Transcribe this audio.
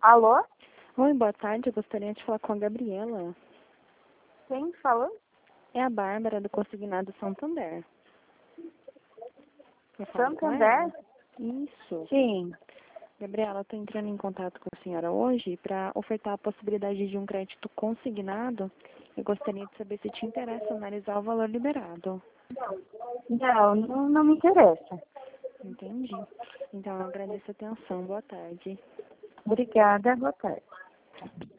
Alô? Oi, boa tarde. Eu gostaria de falar com a Gabriela. Quem falou? É a Bárbara, do Consignado Santander. Eu falo com Santander? ela? Isso. Sim. Gabriela, estou entrando em contato com a senhora hoje para ofertar a possibilidade de um crédito consignado. Eu gostaria de saber se te interessa analisar o valor liberado. Não me interessa. Entendi. Então, eu agradeço a atenção. Boa tarde. Obrigada, boa tarde.